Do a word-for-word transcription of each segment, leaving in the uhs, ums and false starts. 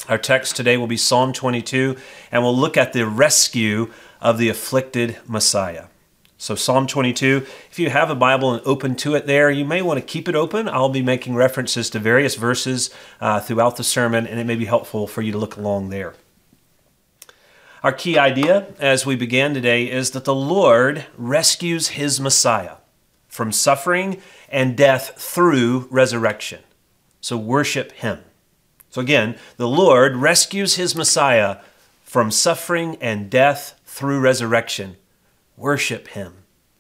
Our text today will be Psalm twenty-two, and we'll look at the rescue of the afflicted Messiah. So Psalm twenty-two, if you have a Bible and open to it there, you may want to keep it open. I'll be making references to various verses uh, throughout the sermon, and it may be helpful for you to look along there. Our key idea as we begin today is that the Lord rescues his Messiah from suffering and death through resurrection. So worship him. So again, the Lord rescues his Messiah from suffering and death through resurrection. Worship him.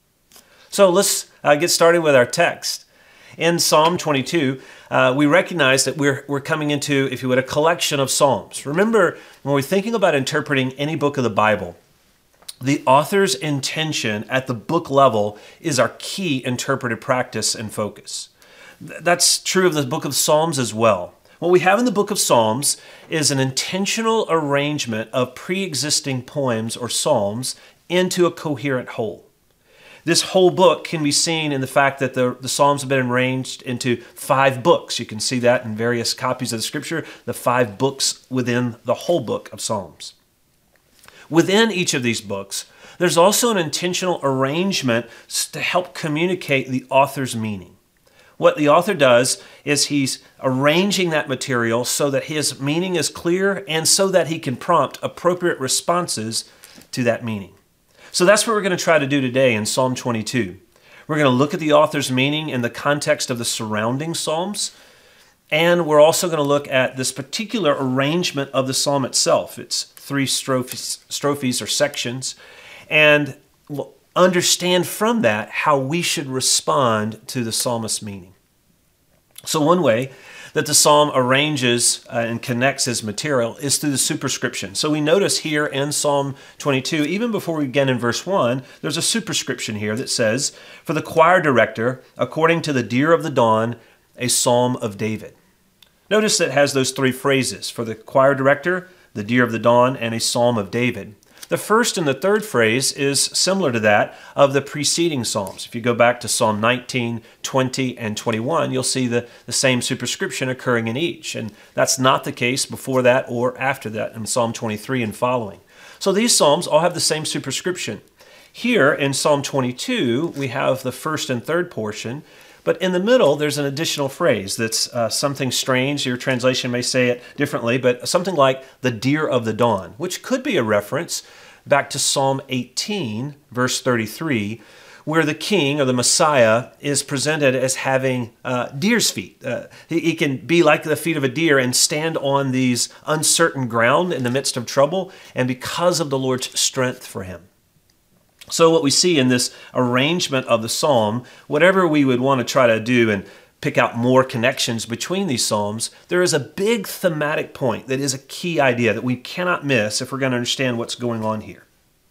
So let's uh, get started with our text. In Psalm twenty-two, uh, we recognize that we're, we're coming into, if you would, a collection of psalms. Remember, when we're thinking about interpreting any book of the Bible, the author's intention at the book level is our key interpretive practice and focus. That's true of the book of Psalms as well. What we have in the book of Psalms is an intentional arrangement of pre-existing poems or psalms into a coherent whole. This whole book can be seen in the fact that the, the Psalms have been arranged into five books. You can see that in various copies of the Scripture, the five books within the whole book of Psalms. Within each of these books, there's also an intentional arrangement to help communicate the author's meaning. What the author does is he's arranging that material so that his meaning is clear and so that he can prompt appropriate responses to that meaning. So that's what we're going to try to do today in Psalm twenty-two. We're going to look at the author's meaning in the context of the surrounding psalms, and we're also going to look at this particular arrangement of the psalm itself. It's three strophes, strophes or sections, and we'll understand from that how we should respond to the psalmist's meaning. So one way that the psalm arranges uh, and connects his material is through the superscription. So we notice here in Psalm twenty-two, even before we begin in verse one, there's a superscription here that says, "For the choir director, according to the deer of the dawn, a psalm of David." Notice that it has those three phrases: for the choir director, the deer of the dawn, and a psalm of David. The first and the third phrase is similar to that of the preceding psalms. If you go back to Psalm nineteen, twenty, and twenty-one, you'll see the, the same superscription occurring in each. And that's not the case before that or after that in Psalm twenty-three and following. So these psalms all have the same superscription. Here in Psalm twenty-two, we have the first and third portion, but in the middle, there's an additional phrase that's uh, something strange. Your translation may say it differently, but something like the deer of the dawn, which could be a reference back to Psalm eighteen, verse thirty-three, where the king or the Messiah is presented as having uh, deer's feet. Uh, he, he can be like the feet of a deer and stand on these uncertain ground in the midst of trouble, and because of the Lord's strength for him. So what we see in this arrangement of the psalm, whatever we would want to try to do and pick out more connections between these psalms, there is a big thematic point that is a key idea that we cannot miss if we're going to understand what's going on here.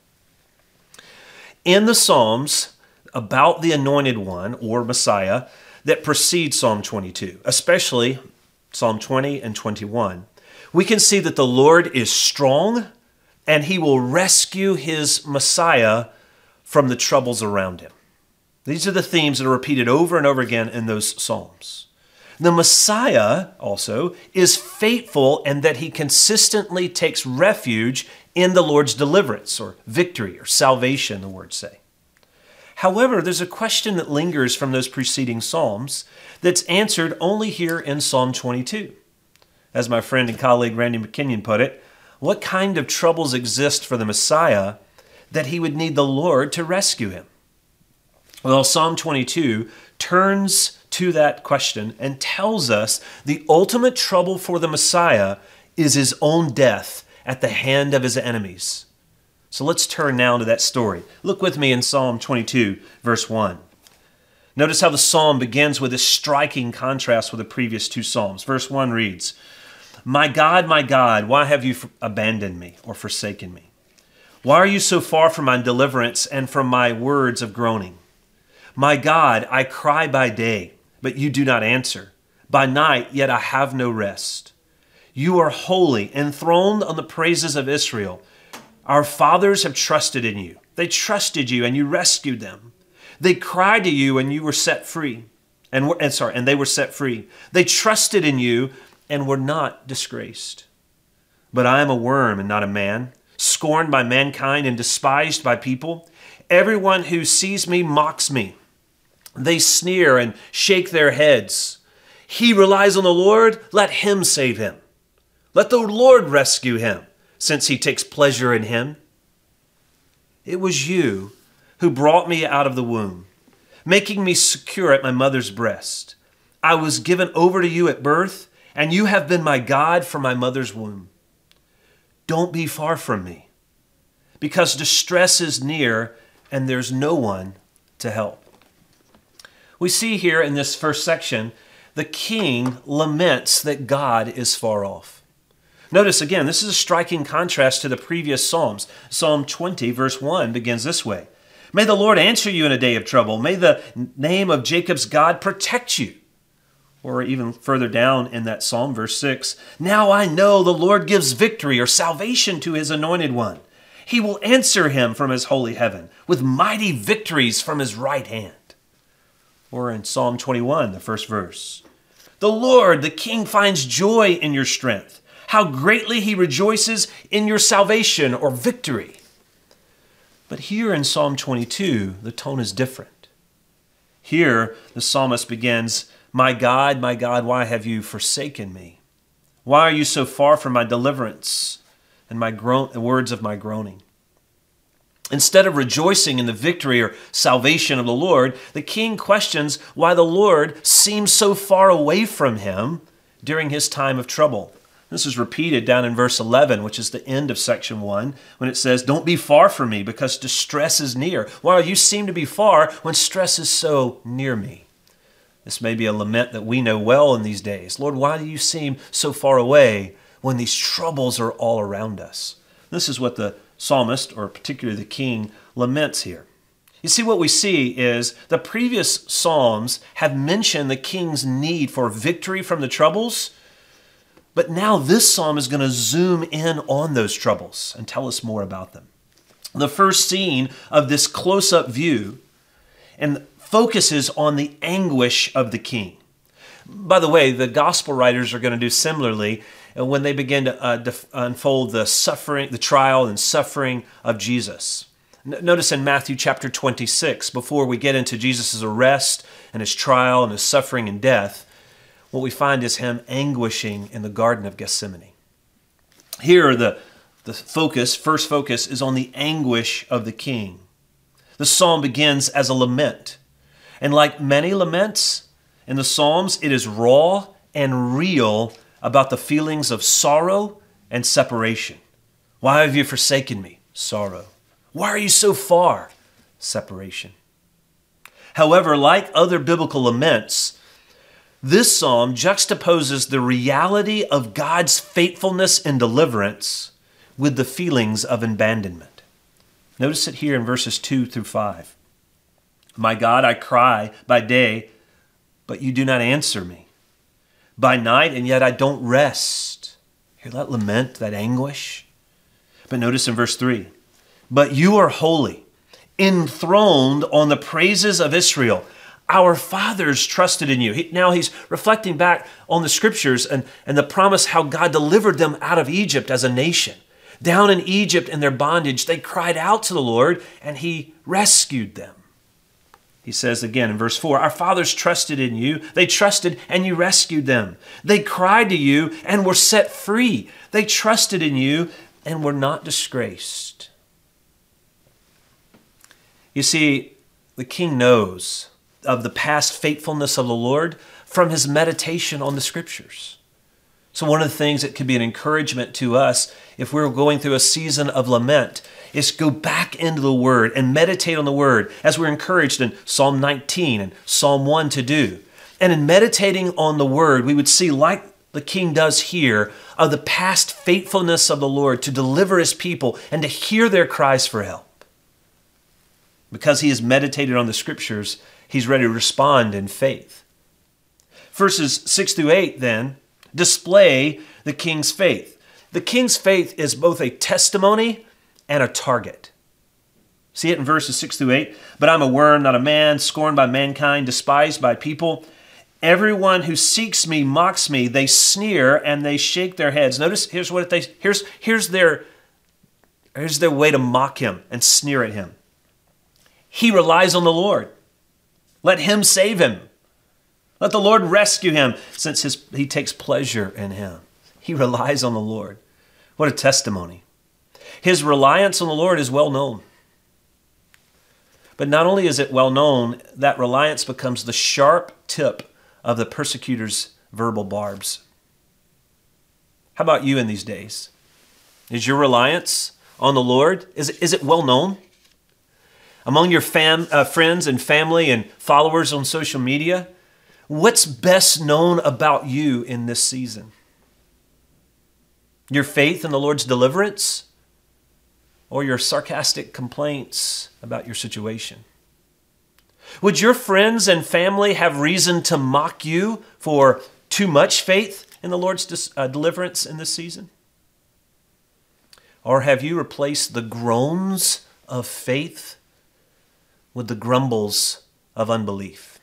In the psalms about the anointed one or Messiah that precede Psalm twenty-two, especially Psalm twenty and twenty-one, we can see that the Lord is strong and he will rescue his Messiah from the troubles around him. These are the themes that are repeated over and over again in those psalms. The Messiah also is faithful in that he consistently takes refuge in the Lord's deliverance or victory or salvation, the words say. However, there's a question that lingers from those preceding psalms that's answered only here in Psalm twenty-two. As my friend and colleague Randy McKinnon put it, what kind of troubles exist for the Messiah that he would need the Lord to rescue him? Well, Psalm twenty-two turns to that question and tells us the ultimate trouble for the Messiah is his own death at the hand of his enemies. So let's turn now to that story. Look with me in Psalm twenty-two, verse one. Notice how the psalm begins with a striking contrast with the previous two psalms. Verse one reads, "My God, my God, why have you abandoned me or forsaken me? Why are you so far from my deliverance and from my words of groaning? My God, I cry by day, but you do not answer. By night, yet I have no rest. You are holy, enthroned on the praises of Israel. Our fathers have trusted in you. They trusted you and you rescued them. They cried to you and you were set free. And, and sorry, and they were set free. They trusted in you and were not disgraced. But I am a worm and not a man, scorned by mankind and despised by people. Everyone who sees me mocks me. They sneer and shake their heads. He relies on the Lord, let him save him. Let the Lord rescue him, since he takes pleasure in him. It was you who brought me out of the womb, making me secure at my mother's breast. I was given over to you at birth, and you have been my God from my mother's womb. Don't be far from me, because distress is near and there's no one to help. We see here in this first section, the king laments that God is far off. Notice again, this is a striking contrast to the previous Psalms. Psalm twenty, verse one begins this way. May the Lord answer you in a day of trouble. May the name of Jacob's God protect you. Or even further down in that Psalm, verse six, now I know the Lord gives victory or salvation to his anointed one. He will answer him from his holy heaven with mighty victories from his right hand. Or in Psalm twenty-one, the first verse, the Lord, the King, finds joy in your strength. How greatly he rejoices in your salvation or victory. But here in Psalm twenty-two, the tone is different. Here, the psalmist begins, my God, my God, why have you forsaken me? Why are you so far from my deliverance and my groan, the words of my groaning? Instead of rejoicing in the victory or salvation of the Lord, the king questions why the Lord seems so far away from him during his time of trouble. This is repeated down in verse eleven, which is the end of section one, when it says, don't be far from me because distress is near. While you seem to be far when stress is so near me. This may be a lament that we know well in these days. Lord, why do you seem so far away when these troubles are all around us? This is what the psalmist, or particularly the king, laments here. You see, what we see is the previous psalms have mentioned the king's need for victory from the troubles, but now this psalm is going to zoom in on those troubles and tell us more about them. The first scene of this close-up view and focuses on the anguish of the king. By the way, the gospel writers are going to do similarly when they begin to uh, def- unfold the suffering, the trial and suffering of Jesus. N- notice in Matthew chapter twenty-six, before we get into Jesus' arrest and his trial and his suffering and death, what we find is him anguishing in the Garden of Gethsemane. Here, the, the focus, first focus, is on the anguish of the king. The psalm begins as a lament. And like many laments in the Psalms, it is raw and real about the feelings of sorrow and separation. Why have you forsaken me? Sorrow. Why are you so far? Separation. However, like other biblical laments, this psalm juxtaposes the reality of God's faithfulness and deliverance with the feelings of abandonment. Notice it here in verses two through five. My God, I cry by day, but you do not answer me. By night, and yet I don't rest. Hear that lament, that anguish? But notice in verse three, but you are holy, enthroned on the praises of Israel. Our fathers trusted in you. He, now he's reflecting back on the scriptures and, and the promise how God delivered them out of Egypt as a nation. Down in Egypt in their bondage, they cried out to the Lord and he rescued them. He says again in verse four, our fathers trusted in you. They trusted and you rescued them. They cried to you and were set free. They trusted in you and were not disgraced. You see, the king knows of the past faithfulness of the Lord from his meditation on the scriptures. So one of the things that could be an encouragement to us if we're going through a season of lament is go back into the Word and meditate on the Word as we're encouraged in Psalm nineteen and Psalm one to do. And in meditating on the Word, we would see, like the king does here, of the past faithfulness of the Lord to deliver his people and to hear their cries for help. Because he has meditated on the scriptures, he's ready to respond in faith. Verses six through eight then display the king's faith. The king's faith is both a testimony and a target. See it in verses six through eight. But I'm a worm, not a man, scorned by mankind, despised by people. Everyone who seeks me mocks me. They sneer and they shake their heads. Notice, here's what they here's here's their here's their way to mock him and sneer at him. He relies on the Lord. Let him save him. Let the Lord rescue him, since his, he takes pleasure in him. He relies on the Lord. What a testimony. His reliance on the Lord is well known. But not only is it well known, that reliance becomes the sharp tip of the persecutor's verbal barbs. How about you in these days? Is your reliance on the Lord, is it, is it well known? Among your fam, uh, friends and family and followers on social media, what's best known about you in this season? Your faith in the Lord's deliverance, or your sarcastic complaints about your situation? Would your friends and family have reason to mock you for too much faith in the Lord's dis- uh, deliverance in this season? Or have you replaced the groans of faith with the grumbles of unbelief?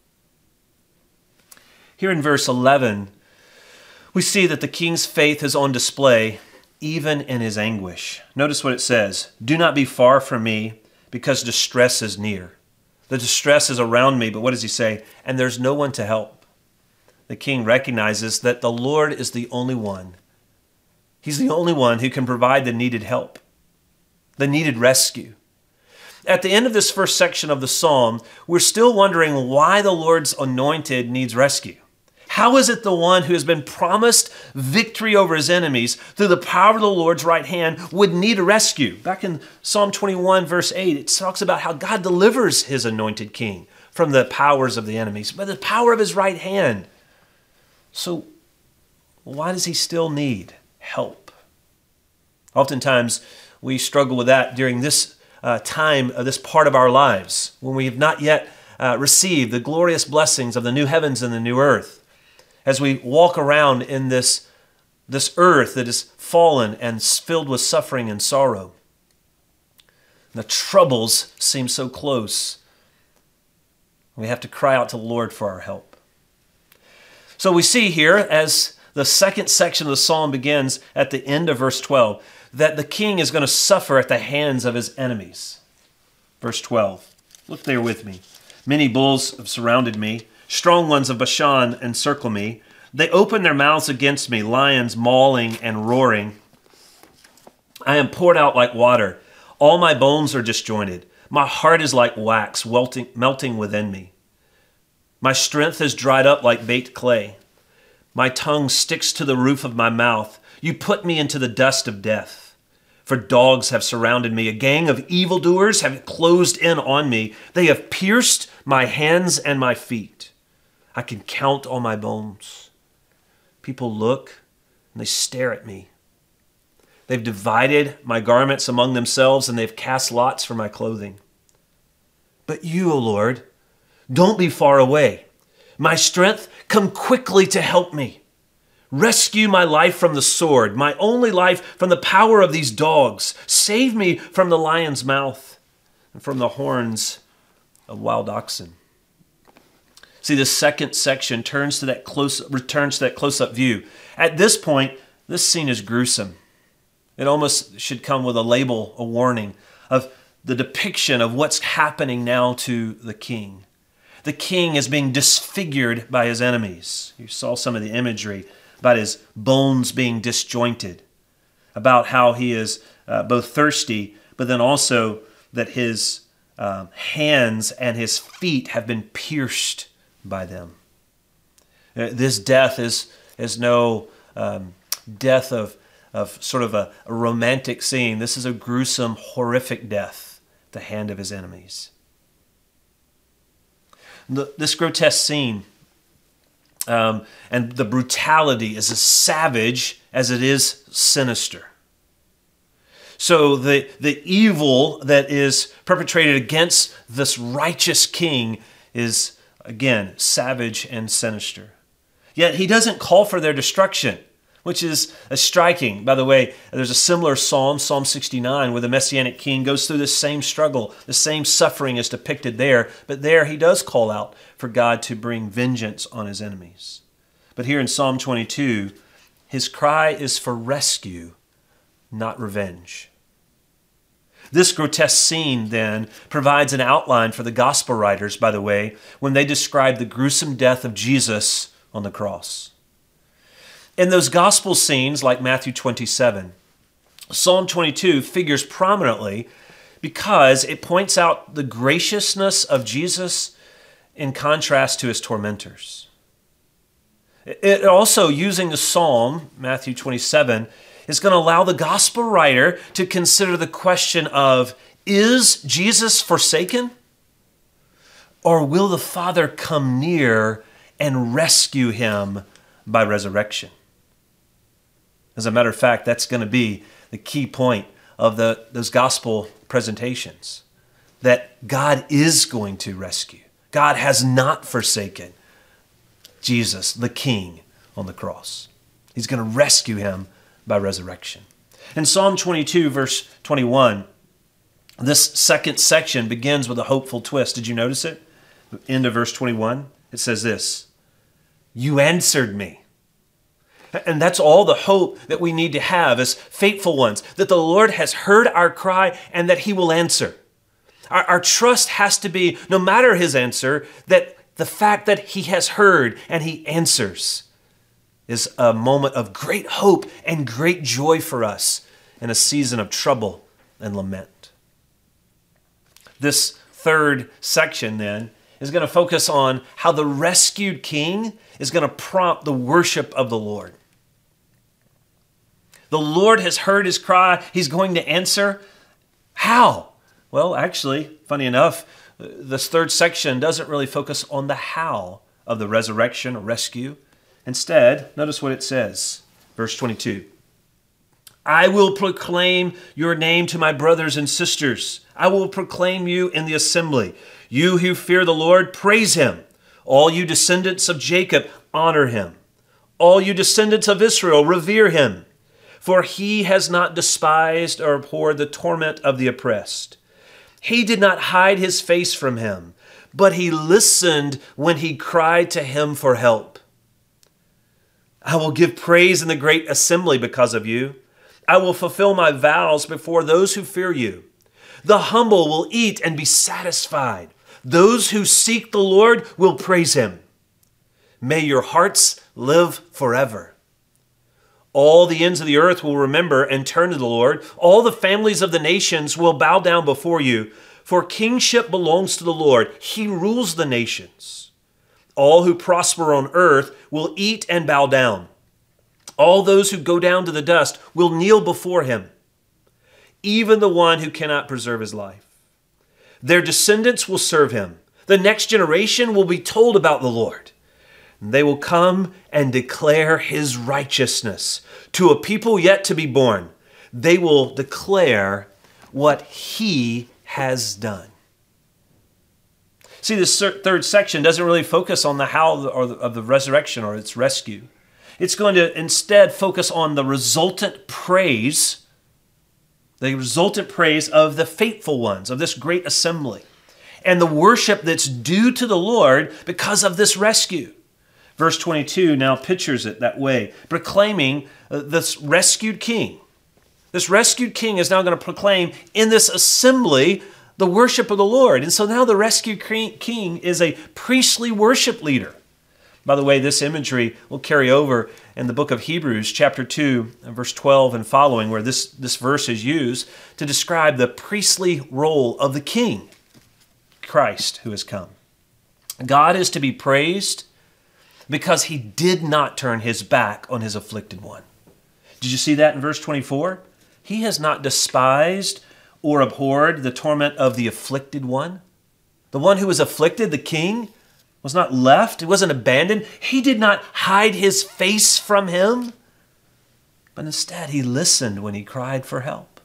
Here in verse eleven, we see that the king's faith is on display even in his anguish. Notice what it says. Do not be far from me, because distress is near. The distress is around me, but what does he say? And there's no one to help. The king recognizes that the Lord is the only one. He's the only one who can provide the needed help, the needed rescue. At the end of this first section of the psalm, we're still wondering why the Lord's anointed needs rescue. How is it the one who has been promised victory over his enemies through the power of the Lord's right hand would need a rescue? Back in Psalm twenty-one, verse eight, it talks about how God delivers his anointed king from the powers of the enemies, by the power of his right hand. So why does he still need help? Oftentimes, we struggle with that during this uh, time, uh, this part of our lives, when we have not yet uh, received the glorious blessings of the new heavens and the new earth. As we walk around in this, this earth that is fallen and filled with suffering and sorrow. The troubles seem so close. We have to cry out to the Lord for our help. So we see here, as the second section of the psalm begins at the end of verse twelve, that the king is going to suffer at the hands of his enemies. Verse twelve. Look there with me. Many bulls have surrounded me. Strong ones of Bashan encircle me. They open their mouths against me, lions mauling and roaring. I am poured out like water. All my bones are disjointed. My heart is like wax welting, melting within me. My strength is dried up like baked clay. My tongue sticks to the roof of my mouth. You put me into the dust of death. For dogs have surrounded me. A gang of evildoers have closed in on me. They have pierced my hands and my feet. I can count all my bones. People look and they stare at me. They've divided my garments among themselves, and they've cast lots for my clothing. But you, O Lord, don't be far away. My strength, come quickly to help me. Rescue my life from the sword, my only life from the power of these dogs. Save me from the lion's mouth and from the horns of wild oxen. See, this second section turns to that close, returns to that close-up view. At this point, this scene is gruesome. It almost should come with a label, a warning of the depiction of what's happening now to the king. The king is being disfigured by his enemies. You saw some of the imagery about his bones being disjointed, about how he is uh, both thirsty, but then also that his um, hands and his feet have been pierced by them. Uh, this death is, is no um, death of, of sort of a, a romantic scene. This is a gruesome, horrific death at the hand of his enemies. The, this grotesque scene um, and the brutality is as savage as it is sinister. So the, the evil that is perpetrated against this righteous king is, again, savage and sinister. Yet he doesn't call for their destruction. which is a striking. By the way, there's a similar psalm, Psalm sixty-nine, where the Messianic king goes through the same struggle. The same suffering is depicted there, but there he does call out for God to bring vengeance on his enemies. But here in Psalm twenty-two, his cry is for rescue, not revenge. This grotesque scene, then, provides an outline for the gospel writers, by the way, when they describe the gruesome death of Jesus on the cross. In those gospel scenes, like Matthew twenty-seven, Psalm twenty-two figures prominently because it points out the graciousness of Jesus in contrast to his tormentors. It also, using the psalm, Matthew twenty-seven, is going to allow the gospel writer to consider the question of, is Jesus forsaken? Or will the Father come near and rescue him by resurrection? As a matter of fact, that's going to be the key point of the, those gospel presentations, that God is going to rescue. God has not forsaken Jesus, the King, on the cross. He's going to rescue him by resurrection. In Psalm twenty-two, verse twenty-one, this second section begins with a hopeful twist. Did you notice it? End of verse twenty-one, it says this, "You answered me." And that's all the hope that we need to have as faithful ones, that the Lord has heard our cry and that he will answer. Our, our trust has to be, no matter his answer, that the fact that he has heard and he answers is a moment of great hope and great joy for us in a season of trouble and lament. This third section then is going to focus on how the rescued king is going to prompt the worship of the Lord. The Lord has heard his cry. He's going to answer. How? Well, actually, funny enough, this third section doesn't really focus on the how of the resurrection or rescue. Instead, notice what it says, verse twenty-two. "I will proclaim your name to my brothers and sisters. I will proclaim you in the assembly. You who fear the Lord, praise him. All you descendants of Jacob, honor him. All you descendants of Israel, revere him. For he has not despised or abhorred the torment of the oppressed. He did not hide his face from him, but he listened when he cried to him for help. I will give praise in the great assembly because of you. I will fulfill my vows before those who fear you. The humble will eat and be satisfied. Those who seek the Lord will praise him. May your hearts live forever. All the ends of the earth will remember and turn to the Lord. All the families of the nations will bow down before you. For kingship belongs to the Lord. He rules the nations. All who prosper on earth will eat and bow down. All those who go down to the dust will kneel before him, even the one who cannot preserve his life. Their descendants will serve him. The next generation will be told about the Lord. They will come and declare his righteousness to a people yet to be born. They will declare what he has done. See, this third section doesn't really focus on the how of the resurrection or its rescue. It's going to instead focus on the resultant praise, the resultant praise of the faithful ones, of this great assembly, and the worship that's due to the Lord because of this rescue. Verse twenty-two now pictures it that way, proclaiming this rescued king. This rescued king is now going to proclaim in this assembly the worship of the Lord. And so now the rescued king is a priestly worship leader. By the way, this imagery will carry over in the book of Hebrews, chapter two, verse twelve and following, where this, this verse is used to describe the priestly role of the king, Christ, who has come. God is to be praised because he did not turn his back on his afflicted one. Did you see that in verse twenty-four? He has not despised or abhorred the torment of the afflicted one. The one who was afflicted, the king, was not left. He wasn't abandoned. He did not hide his face from him, but instead he listened when he cried for help.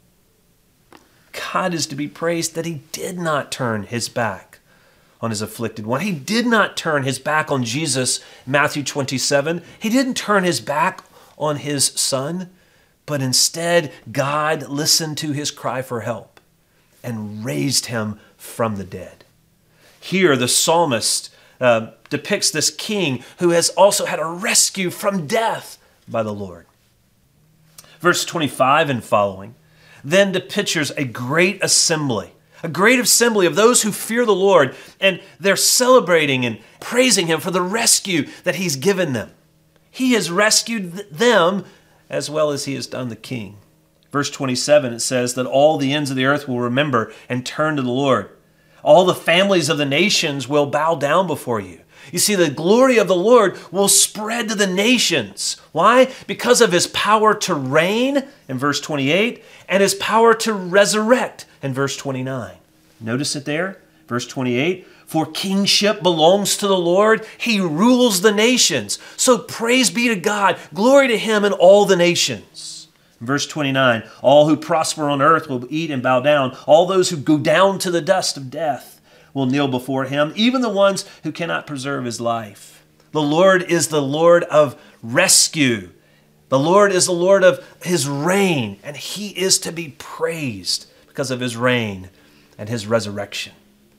God is to be praised that he did not turn his back on his afflicted one. He did not turn his back on Jesus, Matthew twenty-seven. He didn't turn his back on his son, but instead God listened to his cry for help and raised him from the dead. Here, the psalmist uh, depicts this king who has also had a rescue from death by the Lord. Verse twenty-five and following then depicts a great assembly, a great assembly of those who fear the Lord, and they're celebrating and praising him for the rescue that he's given them. He has rescued them as well as he has done the king. Verse twenty-seven, it says that all the ends of the earth will remember and turn to the Lord. All the families of the nations will bow down before you. You see, the glory of the Lord will spread to the nations. Why? Because of his power to reign in verse twenty-eight and his power to resurrect in verse twenty-nine. Notice it there, verse twenty-eight. For kingship belongs to the Lord. He rules the nations. So praise be to God. Glory to him in all the nations. Verse twenty-nine, all who prosper on earth will eat and bow down. All those who go down to the dust of death will kneel before him, even the ones who cannot preserve his life. The Lord is the Lord of rescue. The Lord is the Lord of his reign, and he is to be praised because of his reign and his resurrection.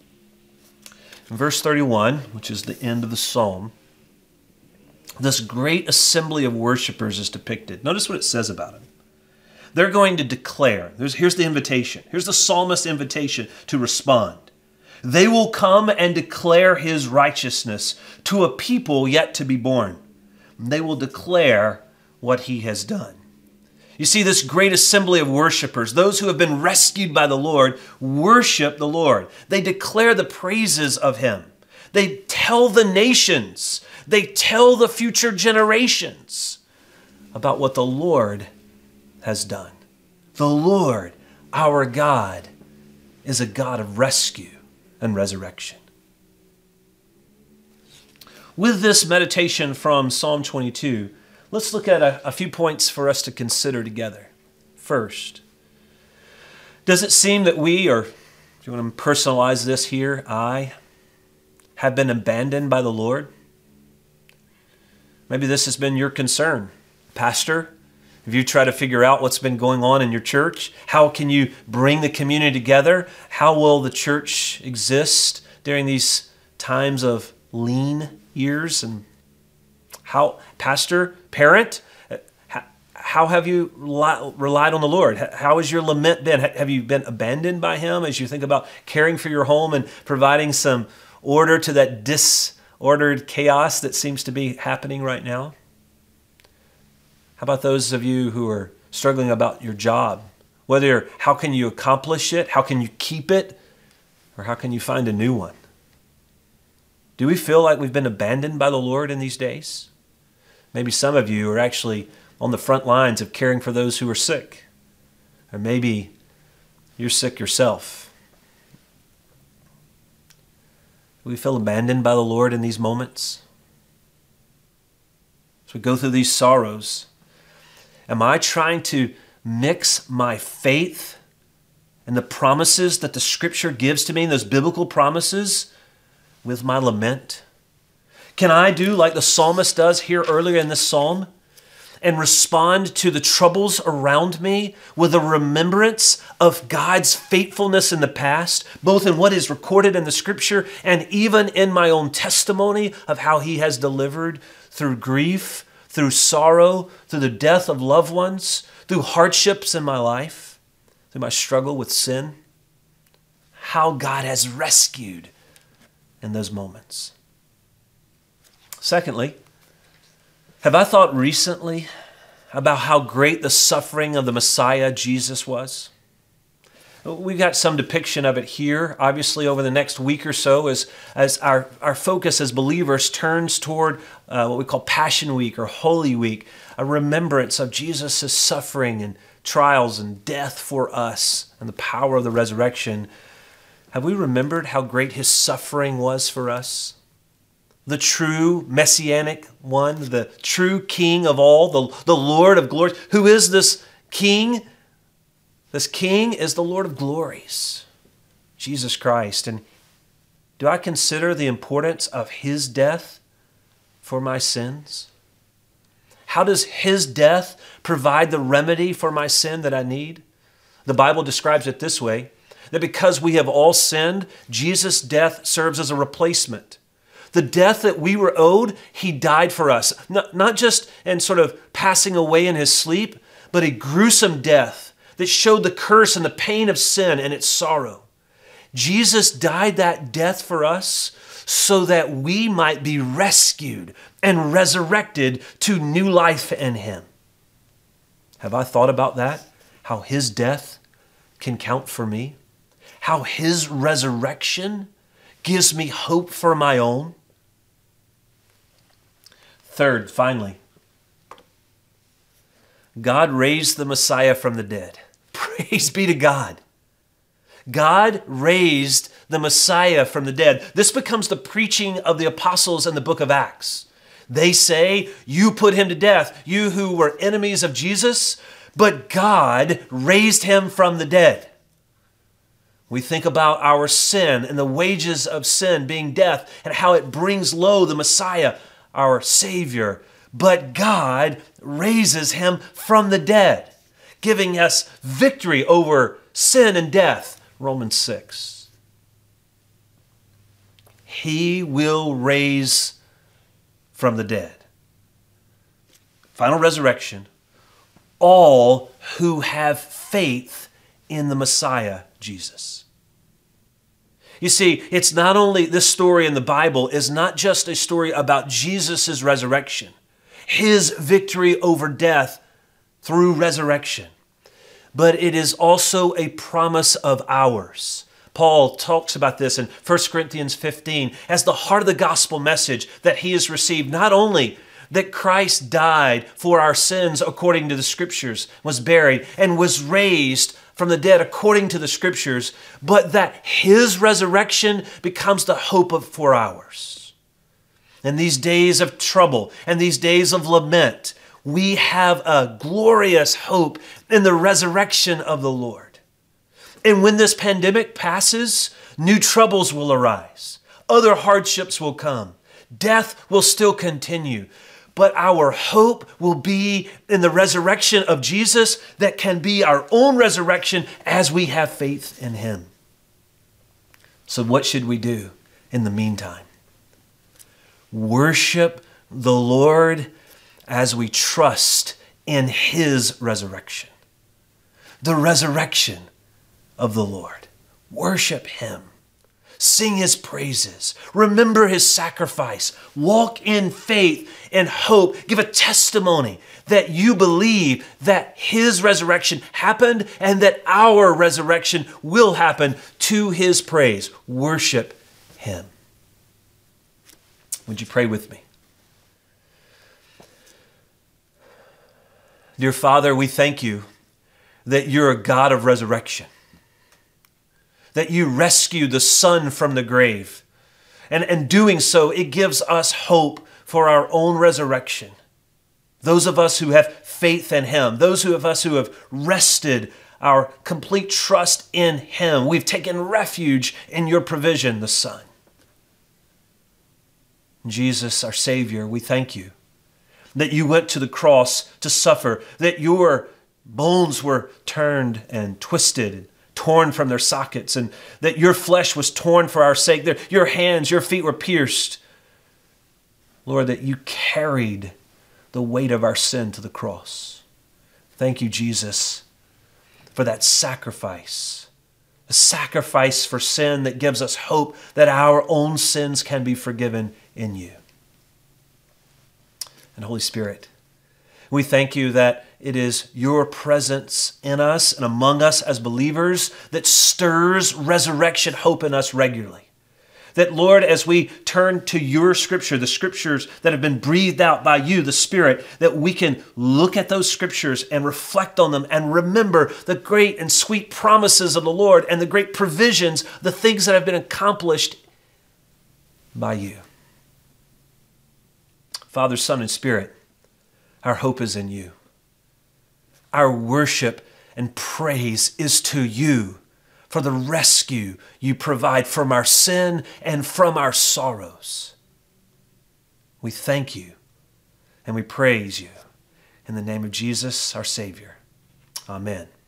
In verse thirty-one, which is the end of the psalm, this great assembly of worshipers is depicted. Notice what it says about him. They're going to declare. There's, here's the invitation. Here's the psalmist's invitation to respond. They will come and declare his righteousness to a people yet to be born. They will declare what he has done. You see, this great assembly of worshipers, those who have been rescued by the Lord, worship the Lord. They declare the praises of him. They tell the nations, they tell the future generations about what the Lord has done. The Lord, our God, is a God of rescue and resurrection. With this meditation from Psalm twenty-two, let's look at a, a few points for us to consider together. First, does it seem that we, or if you want to personalize this here, I, have been abandoned by the Lord? Maybe this has been your concern. Pastor, have you tried to figure out what's been going on in your church? How can you bring the community together? How will the church exist during these times of lean years? And how, pastor, parent, how have you relied on the Lord? How has your lament been? Have you been abandoned by him as you think about caring for your home and providing some order to that disordered chaos that seems to be happening right now? How about those of you who are struggling about your job? Whether how can you accomplish it? How can you keep it? Or how can you find a new one? Do we feel like we've been abandoned by the Lord in these days? Maybe some of you are actually on the front lines of caring for those who are sick. Or maybe you're sick yourself. Do we feel abandoned by the Lord in these moments? As we go through these sorrows, am I trying to mix my faith and the promises that the Scripture gives to me, those biblical promises, with my lament? Can I do like the psalmist does here earlier in this psalm and respond to the troubles around me with a remembrance of God's faithfulness in the past, both in what is recorded in the Scripture and even in my own testimony of how he has delivered through grief, through sorrow, through the death of loved ones, through hardships in my life, through my struggle with sin, how God has rescued in those moments. Secondly, have I thought recently about how great the suffering of the Messiah, Jesus, was? We've got some depiction of it here, obviously, over the next week or so as, as our, our focus as believers turns toward uh, what we call Passion Week or Holy Week, a remembrance of Jesus' suffering and trials and death for us and the power of the resurrection. Have we remembered how great his suffering was for us? The true Messianic one, the true King of all, the, the Lord of glories. Who is this King? This King is the Lord of glories, Jesus Christ. And do I consider the importance of his death for my sins? How does his death provide the remedy for my sin that I need? The Bible describes it this way, that because we have all sinned, Jesus' death serves as a replacement. The death that we were owed, he died for us. Not, not just in sort of passing away in his sleep, but a gruesome death that showed the curse and the pain of sin and its sorrow. Jesus died that death for us so that we might be rescued and resurrected to new life in him. Have I thought about that? How his death can count for me? How his resurrection gives me hope for my own? Third, finally, God raised the Messiah from the dead. Praise be to God. God raised the Messiah from the dead. This becomes the preaching of the apostles in the book of Acts. They say, you put him to death, you who were enemies of Jesus, but God raised him from the dead. We think about our sin and the wages of sin being death and how it brings low the Messiah, our Savior. But God raises him from the dead, giving us victory over sin and death. Romans six. He will raise from the dead. Final resurrection. All who have faith in the Messiah, Jesus. You see, it's not only, this story in the Bible is not just a story about Jesus' resurrection, his victory over death through resurrection, but it is also a promise of ours. Paul talks about this in First Corinthians fifteen as the heart of the gospel message that he has received, not only that Christ died for our sins according to the Scriptures, was buried, and was raised from the dead according to the Scriptures, but that his resurrection becomes the hope of, for ours. In these days of trouble and these days of lament, we have a glorious hope in the resurrection of the Lord. And when this pandemic passes, new troubles will arise. Other hardships will come. Death will still continue. But our hope will be in the resurrection of Jesus that can be our own resurrection as we have faith in him. So what should we do in the meantime? Worship the Lord as we trust in his resurrection. The resurrection of the Lord. Worship him. Sing his praises. Remember his sacrifice. Walk in faith and hope. Give a testimony that you believe that his resurrection happened and that our resurrection will happen to his praise. Worship him. Would you pray with me? Dear Father, we thank you that you're a God of resurrection, that you rescued the Son from the grave. And in doing so, it gives us hope for our own resurrection. Those of us who have faith in him, those of us who have rested our complete trust in him, we've taken refuge in your provision, the Son. Jesus, our Savior, we thank you that you went to the cross to suffer, that your bones were turned and twisted, torn from their sockets, and that your flesh was torn for our sake. Your hands, your feet were pierced. Lord, that you carried the weight of our sin to the cross. Thank you, Jesus, for that sacrifice, a sacrifice for sin that gives us hope that our own sins can be forgiven in you. And Holy Spirit, we thank you that it is your presence in us and among us as believers that stirs resurrection hope in us regularly. That, Lord, as we turn to your scripture, the scriptures that have been breathed out by you, the Spirit, that we can look at those scriptures and reflect on them and remember the great and sweet promises of the Lord and the great provisions, the things that have been accomplished by you. Father, Son, and Spirit, our hope is in you. Our worship and praise is to you for the rescue you provide from our sin and from our sorrows. We thank you and we praise you in the name of Jesus, our Savior. Amen.